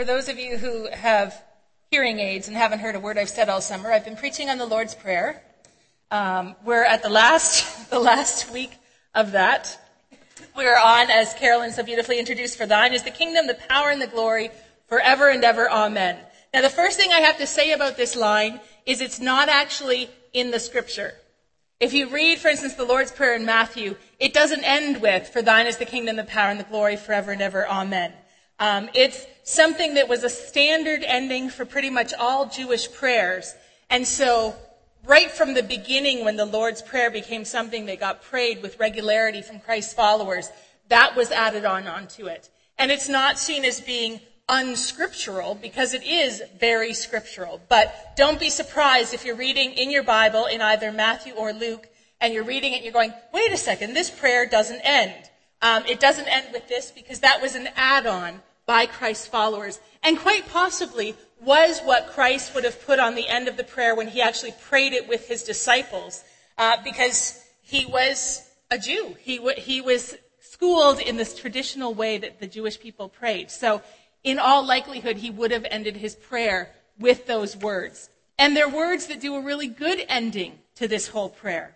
For those of you who have hearing aids and haven't heard a word I've said all summer, I've been preaching on the Lord's Prayer. We're at the last week of that. We're on, as Carolyn so beautifully introduced, for thine is the kingdom, the power, and the glory, forever and ever. Amen. Now, the first thing I have to say about this line is it's not actually in the scripture. If you read, for instance, the Lord's Prayer in Matthew, it doesn't end with, for thine is the kingdom, the power, and the glory, forever and ever. Amen. It's something that was a standard ending for pretty much all Jewish prayers. And so, right from the beginning, when the Lord's Prayer became something that got prayed with regularity from Christ's followers, that was added onto it. And it's not seen as being unscriptural, because it is very scriptural. But don't be surprised if you're reading in your Bible, in either Matthew or Luke, and you're reading it and you're going, wait a second, this prayer doesn't end. It doesn't end with this, because that was an add-on by Christ's followers, and quite possibly was what Christ would have put on the end of the prayer when he actually prayed it with his disciples, because he was a Jew. He was schooled in this traditional way that the Jewish people prayed. So in all likelihood, he would have ended his prayer with those words. And they're words that do a really good ending to this whole prayer.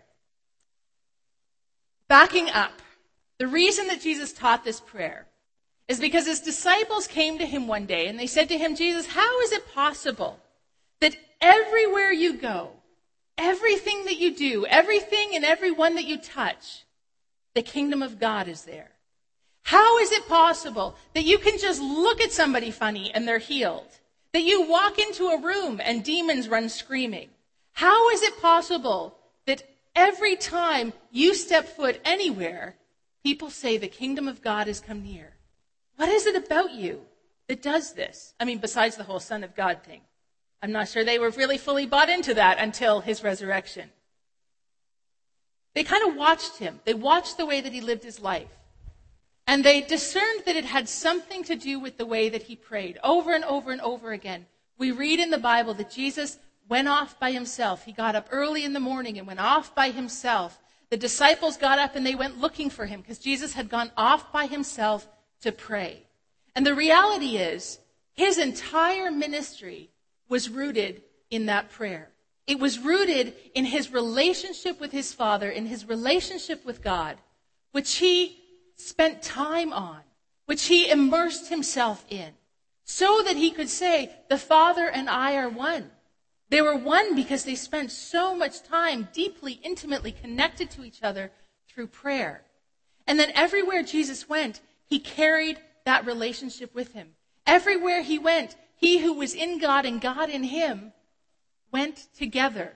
Backing up, the reason that Jesus taught this prayer is because his disciples came to him one day and they said to him, Jesus, how is it possible that everywhere you go, everything that you do, everything and everyone that you touch, the kingdom of God is there? How is it possible that you can just look at somebody funny and they're healed? That you walk into a room and demons run screaming? How is it possible that every time you step foot anywhere, people say the kingdom of God has come near? What is it about you that does this? I mean, besides the whole Son of God thing. I'm not sure they were really fully bought into that until his resurrection. They kind of watched him. They watched the way that he lived his life. And they discerned that it had something to do with the way that he prayed. Over and over and over again, we read in the Bible that Jesus went off by himself. He got up early in the morning and went off by himself. The disciples got up and they went looking for him because Jesus had gone off by himself to pray. And the reality is, his entire ministry was rooted in that prayer. It was rooted in his relationship with his Father, in his relationship with God, which he spent time on, which he immersed himself in, so that he could say, the Father and I are one. They were one because they spent so much time deeply, intimately connected to each other through prayer. And then everywhere Jesus went, he carried that relationship with him. Everywhere he went, he who was in God and God in him went together.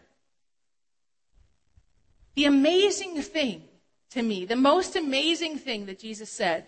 The amazing thing to me, the most amazing thing that Jesus said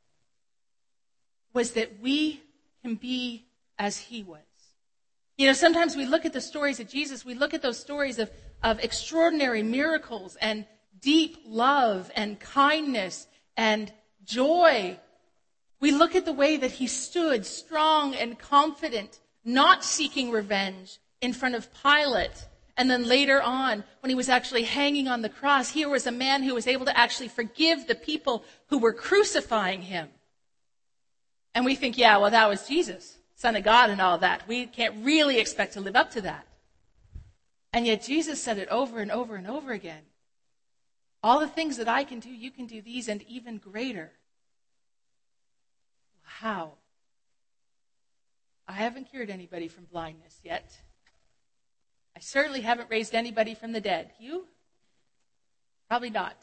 was that we can be as he was. You know, sometimes we look at the stories of Jesus, we look at those stories of extraordinary miracles and deep love and kindness and joy. We look at the way that he stood strong and confident, not seeking revenge in front of Pilate. And then later on, when he was actually hanging on the cross, here was a man who was able to actually forgive the people who were crucifying him. And we think, yeah, well, that was Jesus, Son of God and all that. We can't really expect to live up to that. And yet Jesus said it over and over and over again. All the things that I can do, you can do these and even greater. How? I haven't cured anybody from blindness yet. I certainly haven't raised anybody from the dead. You? Probably not.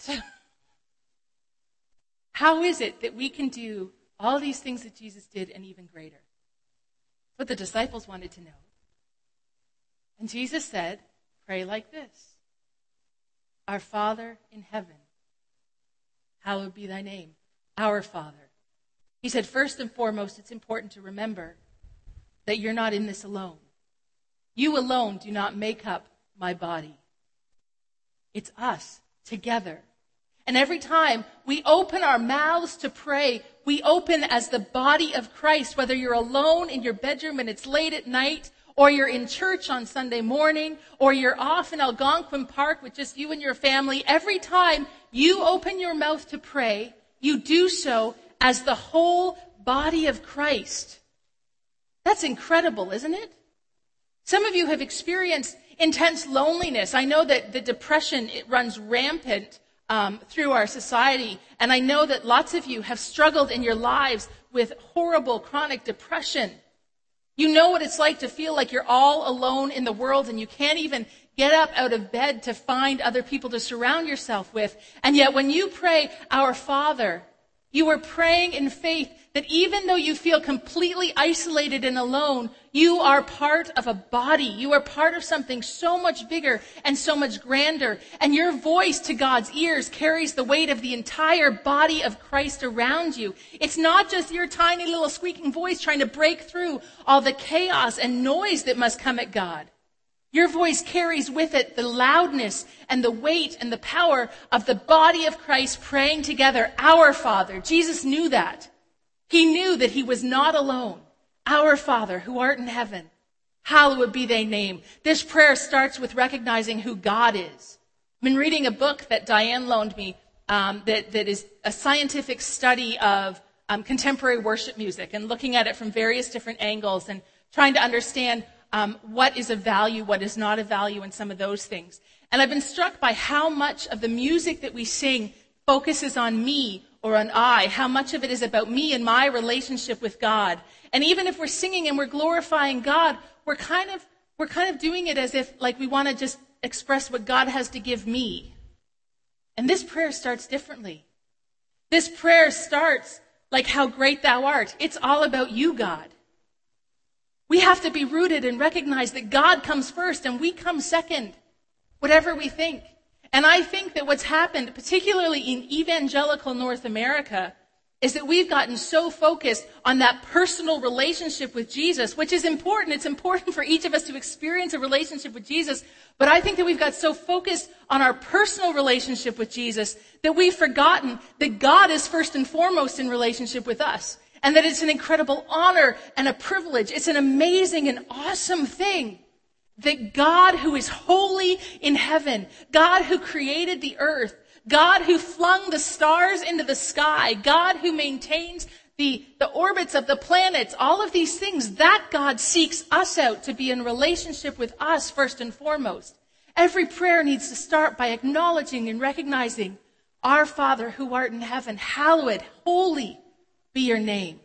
How is it that we can do all these things that Jesus did and even greater? What the disciples wanted to know. And Jesus said, pray like this. Our Father in heaven, hallowed be thy name. Our Father. He said, first and foremost, it's important to remember that you're not in this alone. You alone do not make up my body. It's us together. And every time we open our mouths to pray, we open as the body of Christ, whether you're alone in your bedroom and it's late at night, or you're in church on Sunday morning, or you're off in Algonquin Park with just you and your family. Every time you open your mouth to pray, you do so as the whole body of Christ. That's incredible, isn't it? Some of you have experienced intense loneliness. I know that the depression, it runs rampant through our society. And I know that lots of you have struggled in your lives with horrible chronic depression. You know what it's like to feel like you're all alone in the world and you can't even get up out of bed to find other people to surround yourself with. And yet when you pray, Our Father, you are praying in faith that even though you feel completely isolated and alone, you are part of a body. You are part of something so much bigger and so much grander. And your voice to God's ears carries the weight of the entire body of Christ around you. It's not just your tiny little squeaking voice trying to break through all the chaos and noise that must come at God. Your voice carries with it the loudness and the weight and the power of the body of Christ praying together, Our Father. Jesus knew that. He knew that he was not alone. Our Father, who art in heaven, hallowed be thy name. This prayer starts with recognizing who God is. I've been reading a book that Diane loaned me that is a scientific study of contemporary worship music and looking at it from various different angles and trying to understand what is of value, what is not of value, and some of those things. And I've been struck by how much of the music that we sing focuses on me or on I, how much of it is about me and my relationship with God. And even if we're singing and we're glorifying God, we're kind of doing it as if like we want to just express what God has to give me. And this prayer starts differently. This prayer starts like how great thou art. It's all about you, God. We have to be rooted and recognize that God comes first and we come second, whatever we think. And I think that what's happened, particularly in evangelical North America, is that we've gotten so focused on that personal relationship with Jesus, which is important. It's important for each of us to experience a relationship with Jesus. But I think that we've got so focused on our personal relationship with Jesus that we've forgotten that God is first and foremost in relationship with us. And that it's an incredible honor and a privilege. It's an amazing and awesome thing that God who is holy in heaven, God who created the earth, God who flung the stars into the sky, God who maintains the orbits of the planets, all of these things, that God seeks us out to be in relationship with us first and foremost. Every prayer needs to start by acknowledging and recognizing, Our Father who art in heaven, hallowed, holy be your name.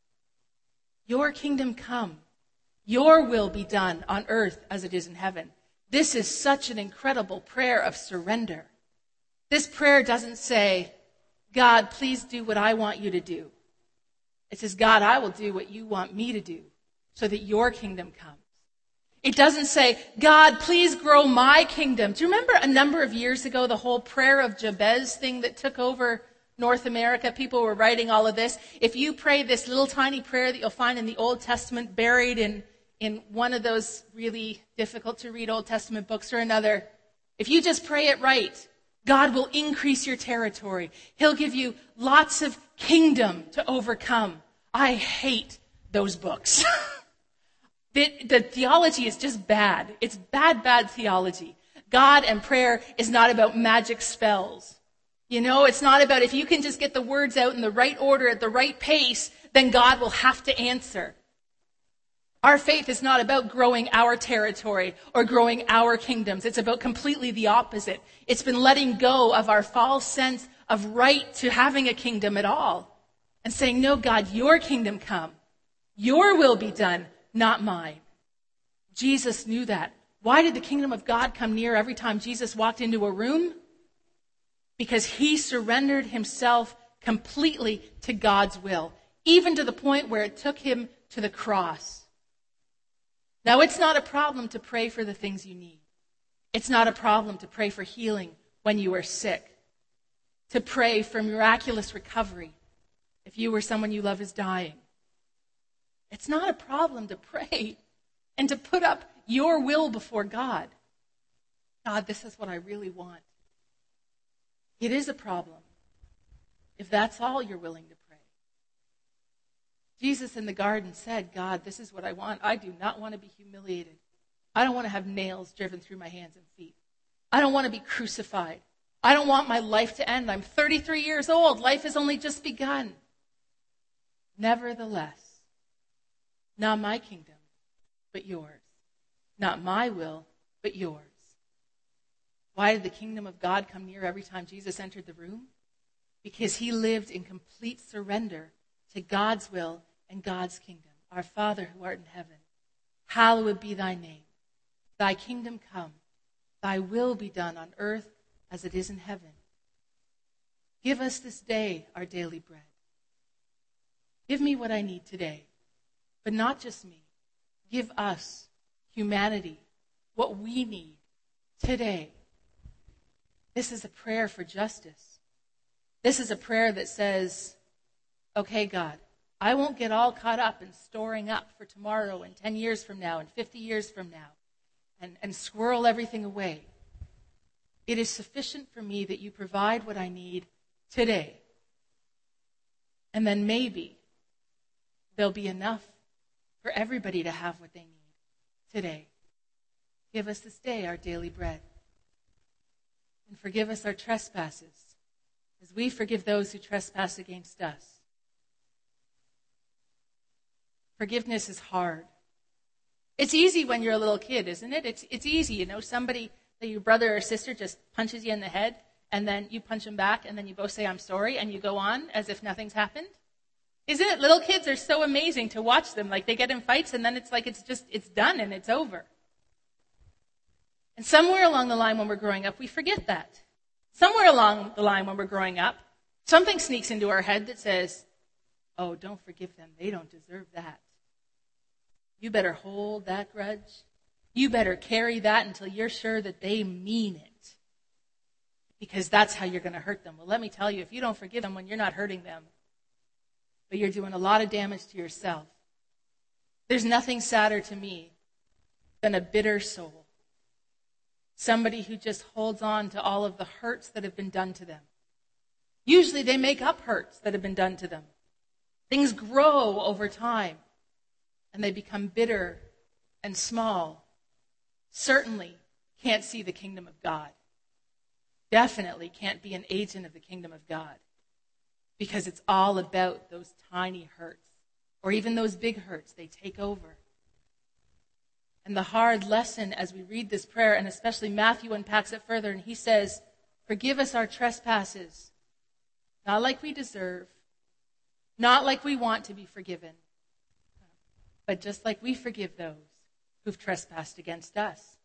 Your kingdom come. Your will be done on earth as it is in heaven. This is such an incredible prayer of surrender. This prayer doesn't say, God, please do what I want you to do. It says, God, I will do what you want me to do so that your kingdom comes. It doesn't say, God, please grow my kingdom. Do you remember a number of years ago, the whole prayer of Jabez thing that took over North America? People were writing all of this. If you pray this little tiny prayer that you'll find in the Old Testament buried in one of those really difficult to read Old Testament books or another, if you just pray it right, God will increase your territory. He'll give you lots of kingdom to overcome. I hate those books. The theology is just bad. It's bad theology. God and prayer is not about magic spells. You know, it's not about if you can just get the words out in the right order at the right pace, then God will have to answer. Our faith is not about growing our territory or growing our kingdoms. It's about completely the opposite. It's been letting go of our false sense of right to having a kingdom at all and saying, no, God, your kingdom come. Your will be done, not mine. Jesus knew that. Why did the kingdom of God come near every time Jesus walked into a room? Because he surrendered himself completely to God's will, even to the point where it took him to the cross. Now, it's not a problem to pray for the things you need. It's not a problem to pray for healing when you are sick, to pray for miraculous recovery if you or someone you love is dying. It's not a problem to pray and to put up your will before God. God, this is what I really want. It is a problem if that's all you're willing to pray. Jesus in the garden said, God, this is what I want. I do not want to be humiliated. I don't want to have nails driven through my hands and feet. I don't want to be crucified. I don't want my life to end. I'm 33 years old. Life has only just begun. Nevertheless, Not my kingdom, but yours. Not my will, but yours. Why did the kingdom of God come near every time Jesus entered the room? Because he lived in complete surrender to God's will and God's kingdom. Our Father who art in heaven, hallowed be thy name. Thy kingdom come. Thy will be done on earth as it is in heaven. Give us this day our daily bread. Give me what I need today, but not just me. Give us, humanity, what we need today. This is a prayer for justice. This is a prayer that says, okay, God, I won't get all caught up in storing up for tomorrow and 10 years from now and 50 years from now and squirrel everything away. It is sufficient for me that you provide what I need today. And then maybe there'll be enough for everybody to have what they need today. Give us this day our daily bread. And forgive us our trespasses, as we forgive those who trespass against us. Forgiveness is hard. It's easy when you're a little kid, isn't it? It's easy, somebody, that your brother or sister just punches you in the head, and then you punch them back, and then you both say, I'm sorry, and you go on as if nothing's happened. Isn't it? Little kids are so amazing to watch them. Like, they get in fights, and then it's like it's done, and it's over. And somewhere along the line when we're growing up, we forget that. Somewhere along the line when we're growing up, something sneaks into our head that says, oh, don't forgive them. They don't deserve that. You better hold that grudge. You better carry that until you're sure that they mean it. Because that's how you're going to hurt them. Well, let me tell you, if you don't forgive them when you're not hurting them, but you're doing a lot of damage to yourself, there's nothing sadder to me than a bitter soul. Somebody who just holds on to all of the hurts that have been done to them. Usually they make up hurts that have been done to them. Things grow over time, and they become bitter and small. Certainly can't see the kingdom of God. Definitely can't be an agent of the kingdom of God, because it's all about those tiny hurts, or even those big hurts. They take over. And the hard lesson as we read this prayer, and especially Matthew unpacks it further, and he says, forgive us our trespasses, not like we deserve, not like we want to be forgiven, but just like we forgive those who've trespassed against us.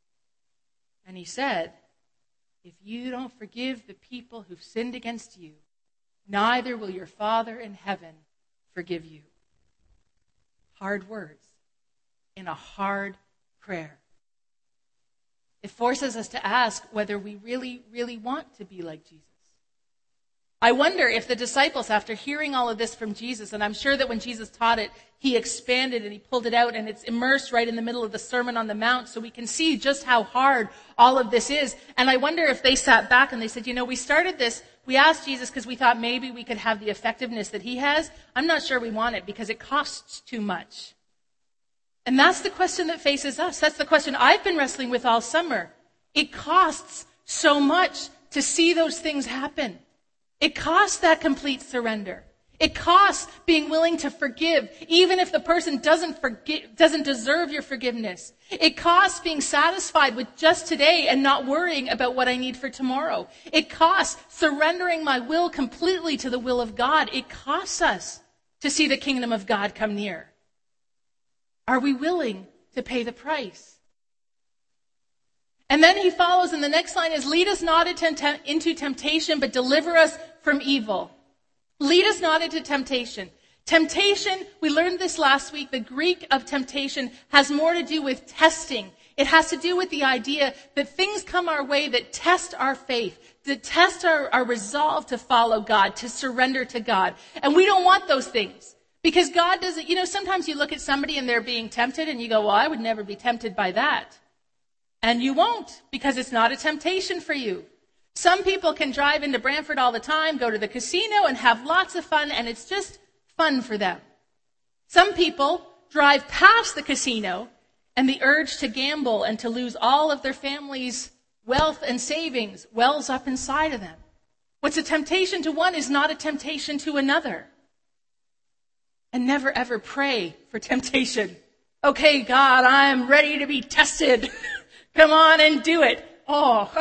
And he said, if you don't forgive the people who've sinned against you, neither will your Father in heaven forgive you. Hard words in a hard prayer. It forces us to ask whether we really, really want to be like Jesus. I wonder if the disciples, after hearing all of this from Jesus, and I'm sure that when Jesus taught it, he expanded and he pulled it out, and it's immersed right in the middle of the Sermon on the Mount, so we can see just how hard all of this is. And I wonder if they sat back and they said, we started this, we asked Jesus because we thought maybe we could have the effectiveness that he has. I'm not sure we want it because it costs too much. And that's the question that faces us. That's the question I've been wrestling with all summer. It costs so much to see those things happen. It costs that complete surrender. It costs being willing to forgive, even if the person doesn't deserve your forgiveness. It costs being satisfied with just today and not worrying about what I need for tomorrow. It costs surrendering my will completely to the will of God. It costs us to see the kingdom of God come near. Are we willing to pay the price? And then he follows, and the next line is, lead us not into temptation, but deliver us from evil. Lead us not into temptation. Temptation, we learned this last week, the Greek of temptation has more to do with testing. It has to do with the idea that things come our way that test our faith, that test our resolve to follow God, to surrender to God. And we don't want those things. Because God doesn't, sometimes you look at somebody and they're being tempted and you go, well, I would never be tempted by that. And you won't, because it's not a temptation for you. Some people can drive into Brantford all the time, go to the casino and have lots of fun, and it's just fun for them. Some people drive past the casino and the urge to gamble and to lose all of their family's wealth and savings wells up inside of them. What's a temptation to one is not a temptation to another. and never ever pray for temptation. Okay, God, I'm ready to be tested. Come on and do it. Oh,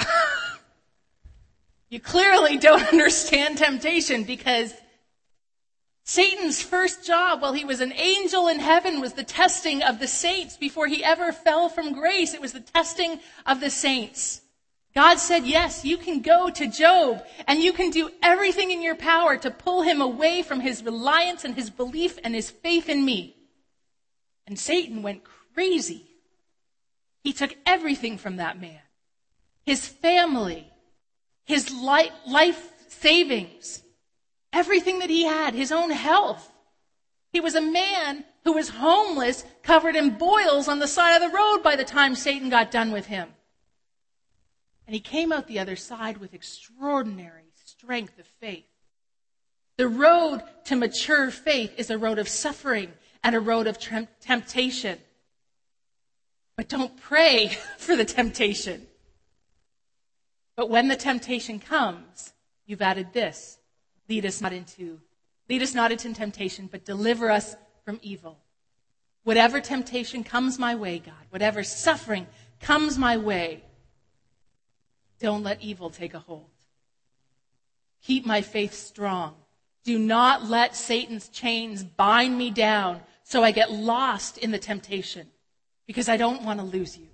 you clearly don't understand temptation, because Satan's first job while he was an angel in heaven was the testing of the saints before he ever fell from grace. It was the testing of the saints. God said, yes, you can go to Job and you can do everything in your power to pull him away from his reliance and his belief and his faith in me. And Satan went crazy. He took everything from that man. His family, his life savings, everything that he had, his own health. He was a man who was homeless, covered in boils on the side of the road by the time Satan got done with him. And he came out the other side with extraordinary strength of faith. The road to mature faith is a road of suffering and a road of temptation. But don't pray for the temptation. But when the temptation comes, you've added this: lead us not into temptation, but deliver us from evil. Whatever temptation comes my way, God, whatever suffering comes my way, don't let evil take a hold. Keep my faith strong. Do not let Satan's chains bind me down so I get lost in the temptation, because I don't want to lose you.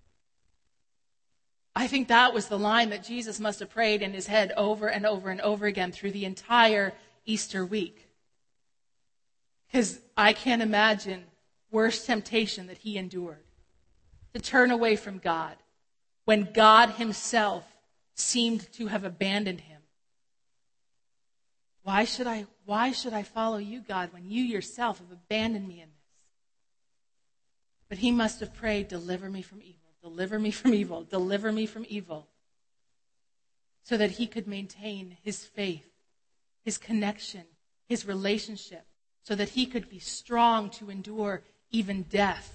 I think that was the line that Jesus must have prayed in his head over and over and over again through the entire Easter week. Because I can't imagine worse temptation that he endured. To turn away from God when God himself seemed to have abandoned him. Why should I follow you, God, when you yourself have abandoned me in this? But he must have prayed, deliver me from evil, deliver me from evil, deliver me from evil, so that he could maintain his faith, his connection, his relationship, so that he could be strong to endure even death.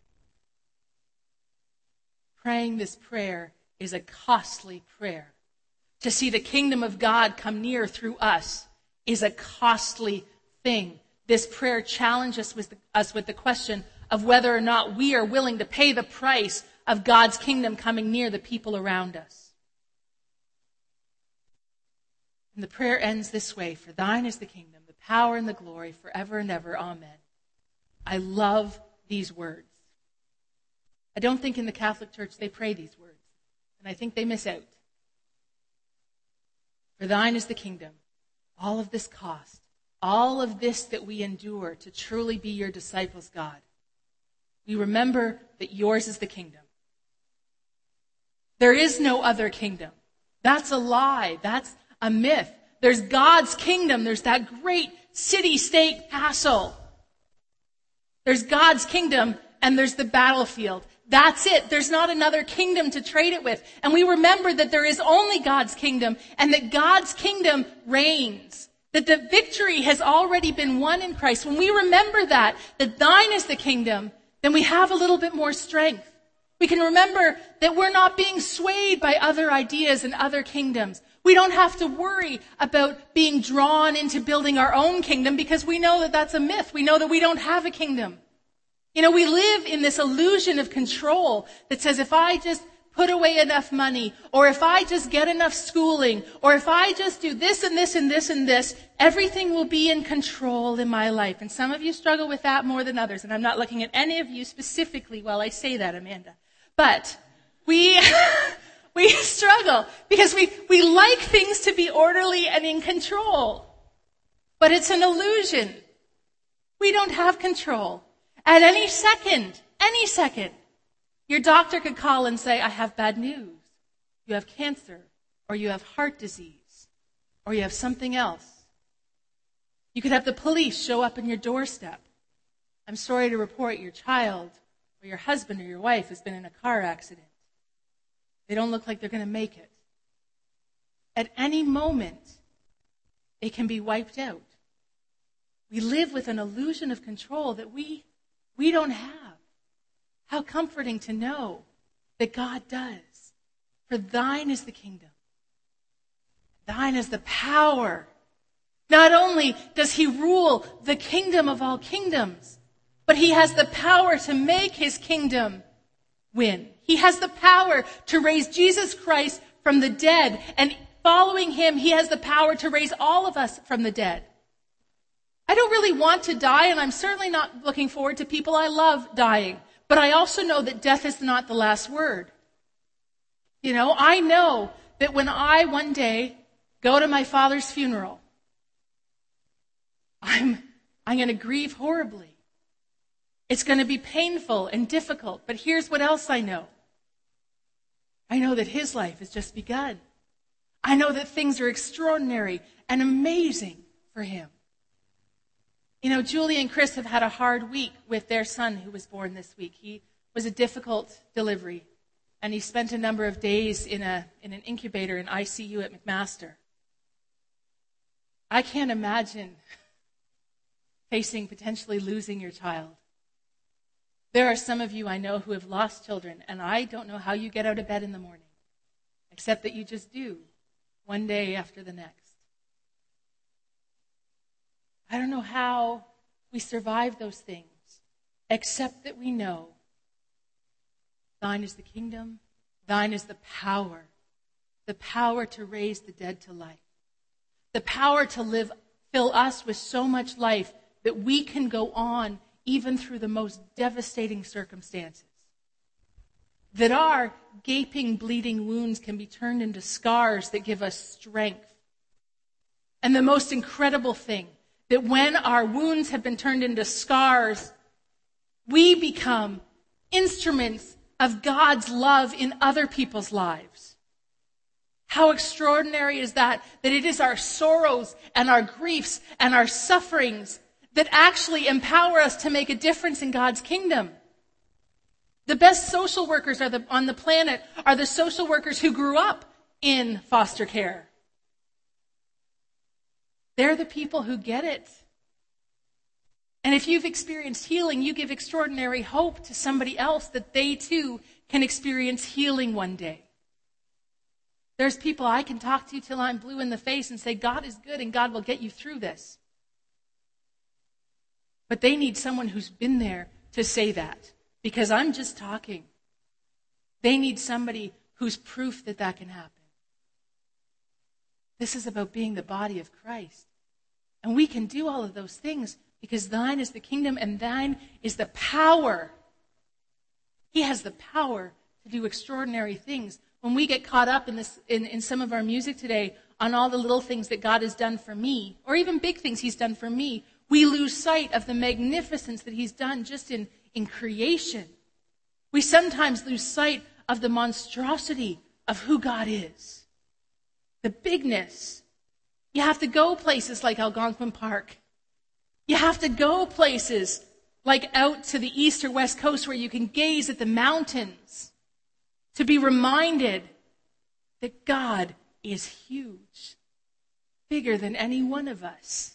Praying this prayer is a costly prayer. To see the kingdom of God come near through us is a costly thing. This prayer challenges us with the question of whether or not we are willing to pay the price of God's kingdom coming near the people around us. And the prayer ends this way: for thine is the kingdom, the power and the glory forever and ever. Amen. I love these words. I don't think in the Catholic Church they pray these words, and I think they miss out. For thine is the kingdom, all of this cost, all of this that we endure to truly be your disciples, God. We remember that yours is the kingdom. There is no other kingdom. That's a lie. That's a myth. There's God's kingdom. There's that great city-state castle. There's God's kingdom, and there's the battlefield. That's it. There's not another kingdom to trade it with. And we remember that there is only God's kingdom, and that God's kingdom reigns. That the victory has already been won in Christ. When we remember that thine is the kingdom, then we have a little bit more strength. We can remember that we're not being swayed by other ideas and other kingdoms. We don't have to worry about being drawn into building our own kingdom, because we know that that's a myth. We know that we don't have a kingdom. You know, we live in this illusion of control that says if I just put away enough money, or if I just get enough schooling, or if I just do this and this and this and this, everything will be in control in my life. And some of you struggle with that more than others. And I'm not looking at any of you specifically while I say that, Amanda. But we struggle because we like things to be orderly and in control. But it's an illusion. We don't have control. At any second, your doctor could call and say, I have bad news. You have cancer, or you have heart disease, or you have something else. You could have the police show up on your doorstep. I'm sorry to report your child, or your husband, or your wife has been in a car accident. They don't look like they're going to make it. At any moment, they can be wiped out. We live with an illusion of control that we don't have. How comforting to know that God does. For thine is the kingdom. Thine is the power. Not only does he rule the kingdom of all kingdoms, but he has the power to make his kingdom win. He has the power to raise Jesus Christ from the dead, and following him, he has the power to raise all of us from the dead. I don't really want to die, and I'm certainly not looking forward to people I love dying. But I also know that death is not the last word. You know, I know that when I one day go to my father's funeral, I'm going to grieve horribly. It's going to be painful and difficult. But here's what else I know. I know that his life has just begun. I know that things are extraordinary and amazing for him. You know, Julie and Chris have had a hard week with their son who was born this week. He was a difficult delivery, and he spent a number of days in an incubator in ICU at McMaster. I can't imagine facing potentially losing your child. There are some of you I know who have lost children, and I don't know how you get out of bed in the morning, except that you just do, one day after the next. I don't know how we survive those things, except that we know thine is the kingdom, thine is the power to raise the dead to life, the power to fill us with so much life that we can go on even through the most devastating circumstances, that our gaping, bleeding wounds can be turned into scars that give us strength. And the most incredible thing, that when our wounds have been turned into scars, we become instruments of God's love in other people's lives. How extraordinary is that? That it is our sorrows and our griefs and our sufferings that actually empower us to make a difference in God's kingdom. The best social workers on the planet are the social workers who grew up in foster care. They're the people who get it. And if you've experienced healing, you give extraordinary hope to somebody else that they too can experience healing one day. There's people I can talk to till I'm blue in the face and say, God is good and God will get you through this. But they need someone who's been there to say that, because I'm just talking. They need somebody who's proof that that can happen. This is about being the body of Christ. And we can do all of those things because thine is the kingdom and thine is the power. He has the power to do extraordinary things. When we get caught up in some of our music today on all the little things that God has done for me, or even big things he's done for me, we lose sight of the magnificence that he's done just in creation. We sometimes lose sight of the monstrosity of who God is. The bigness. You have to go places like Algonquin Park. You have to go places like out to the east or west coast where you can gaze at the mountains to be reminded that God is huge, bigger than any one of us.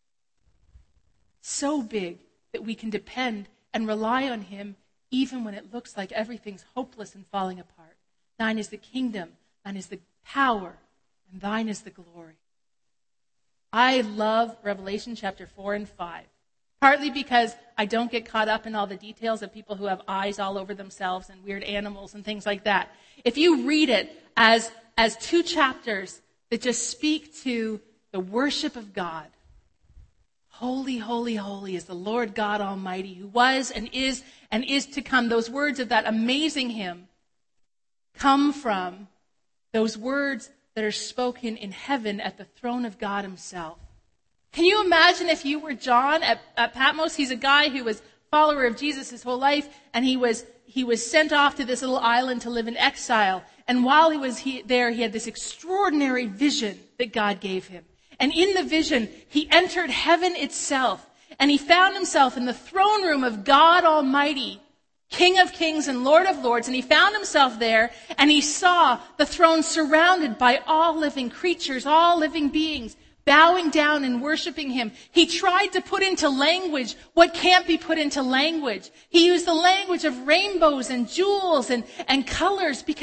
So big that we can depend and rely on him even when it looks like everything's hopeless and falling apart. Thine is the kingdom, thine is the power, and thine is the glory. I love Revelation chapter 4 and 5, partly because I don't get caught up in all the details of people who have eyes all over themselves and weird animals and things like that. If you read it as two chapters that just speak to the worship of God, holy, holy, holy is the Lord God Almighty, who was and is to come. Those words of that amazing hymn come from those words that are spoken in heaven at the throne of God himself. Can you imagine if you were John at Patmos? He's a guy who was a follower of Jesus his whole life, and he was sent off to this little island to live in exile. And while he was there, he had this extraordinary vision that God gave him. And in the vision, he entered heaven itself, and he found himself in the throne room of God Almighty, King of kings and Lord of lords, and he found himself there, and he saw the throne surrounded by all living creatures, all living beings, bowing down and worshiping him. He tried to put into language what can't be put into language. He used the language of rainbows and jewels and colors, because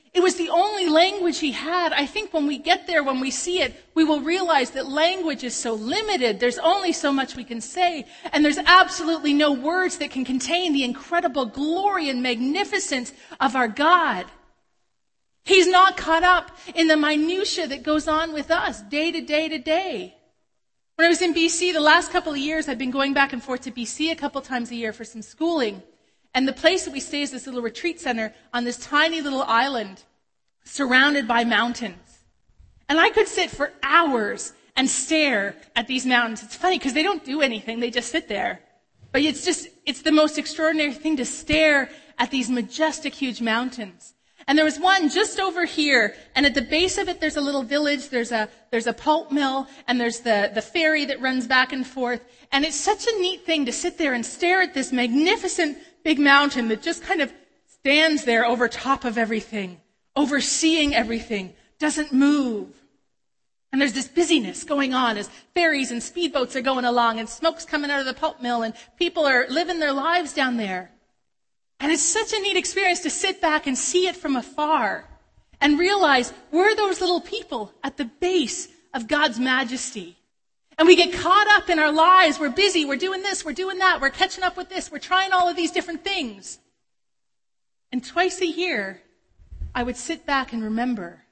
It was the only language he had. I think when we get there, when we see it, we will realize that language is so limited. There's only so much we can say. And there's absolutely no words that can contain the incredible glory and magnificence of our God. He's not caught up in the minutia that goes on with us day to day to day. When I was in BC, the last couple of years, I've been going back and forth to BC a couple times a year for some schooling. And the place that we stay is this little retreat center on this tiny little island surrounded by mountains. And I could sit for hours and stare at these mountains. It's funny because they don't do anything. They just sit there. But it's the most extraordinary thing to stare at these majestic, huge mountains. And there was one just over here, and at the base of it, there's a little village, there's a pulp mill, and there's the ferry that runs back and forth. And it's such a neat thing to sit there and stare at this magnificent big mountain that just kind of stands there over top of everything, overseeing everything, doesn't move. And there's this busyness going on as ferries and speedboats are going along, and smoke's coming out of the pulp mill, and people are living their lives down there. And it's such a neat experience to sit back and see it from afar and realize we're those little people at the base of God's majesty. And we get caught up in our lives. We're busy. We're doing this. We're doing that. We're catching up with this. We're trying all of these different things. And twice a year, I would sit back and remember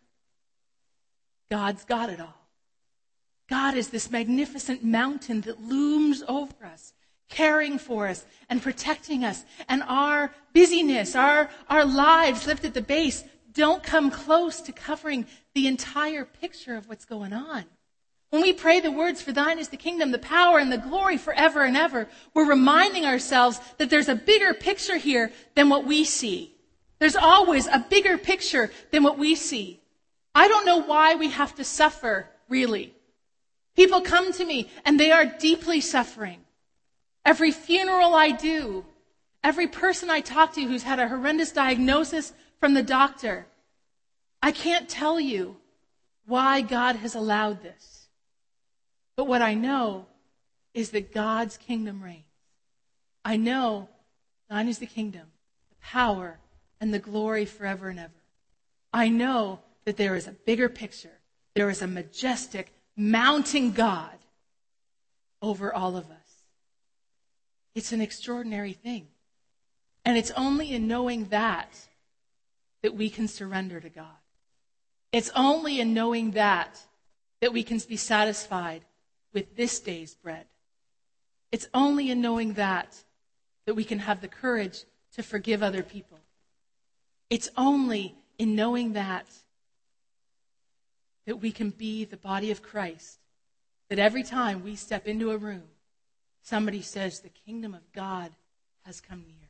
God's got it all. God is this magnificent mountain that looms over us, caring for us and protecting us. And our busyness, our lives lived at the base don't come close to covering the entire picture of what's going on. When we pray the words, for thine is the kingdom, the power, and the glory forever and ever, we're reminding ourselves that there's a bigger picture here than what we see. There's always a bigger picture than what we see. I don't know why we have to suffer, really. People come to me and they are deeply suffering. Every funeral I do, every person I talk to who's had a horrendous diagnosis from the doctor, I can't tell you why God has allowed this. But what I know is that God's kingdom reigns. I know thine is the kingdom, the power, and the glory forever and ever. I know that there is a bigger picture. There is a majestic, mounting God over all of us. It's an extraordinary thing. And it's only in knowing that we can surrender to God. It's only in knowing that we can be satisfied with this day's bread. It's only in knowing that we can have the courage to forgive other people. It's only in knowing that we can be the body of Christ. That every time we step into a room, somebody says, the kingdom of God has come near.